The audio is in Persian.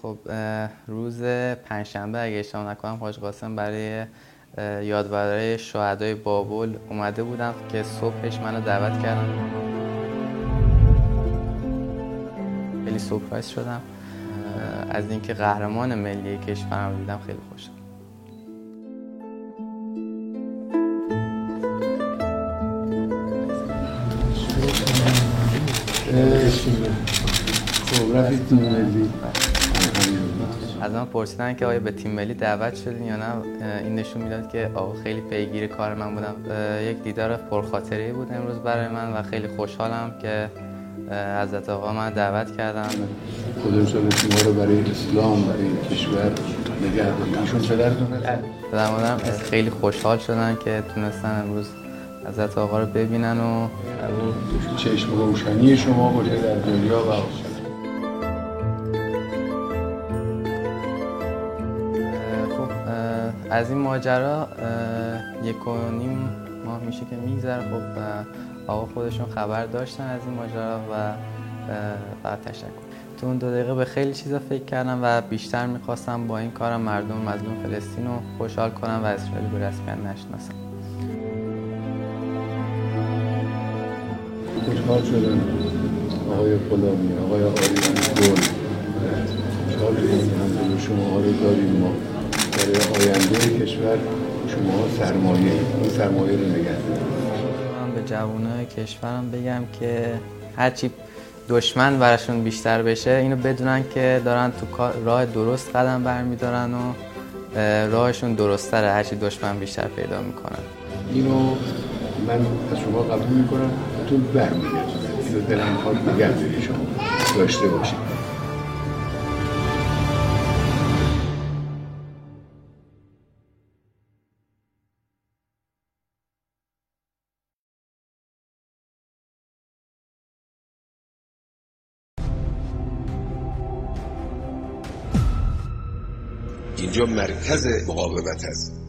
خب روز پنجشنبه اگه اشتباه نکنم حاج قاسم برای یادآوری شهدای بابل اومده بودم که صبحش منو دعوت کردن. خیلی سورپرایز شدم از اینکه قهرمان ملی کشورم دیدم. خیلی خوشم. خب رفت تیم ملی. از من پرسیدن که آیا به تیم ملی دعوت شدین یا نه. این نشون میداد که آقا خیلی پیگیر کار من بودم. یک دیدار پرخاطره بود امروز برای من و خیلی خوشحالم که حضرت آقا من دعوت کردن. خدا انشاءالله شما رو برای اسلام، برای کشور نگه داره. ایشون پدرتونه؟ پدر مادرم خیلی خوشحال شدن که تونستن امروز حضرت آقا رو ببینن و چشم روشنی شما باشه در دنیا و آخرت. از این ماجرا 1.5 ماه میشه که میگذره. خب آقا خودشون خبر داشتن از این ماجرا و فقط تشکر. تو اون 2 دقیقه به خیلی چیزا فکر کردم و بیشتر میخواستم با این کارم مردم مظلوم فلسطین رو خوشحال کنم و اسرائیل به رسمیت نشناسم. خوشحال شدن آقای غلامی، آقای آریان گل. خوشحال شدن همه شما ها رو داریم. ما برای آینده کشور شما سرمایه، اون سرمایه رو نگه دارید. من به جوانای کشورم بگم که هرچی دشمن براشون بیشتر بشه اینو بدونن که دارن تو راه درست قدم برمیدارن و راهشون درست‌تره هرچی دشمن بیشتر پیدا میکنن. اینو من از شما قبول میکنم، تو برمیگردم. اینو دلم میخواد نگه داری شما داشته باشید. اینجا مرکز مقاومت است.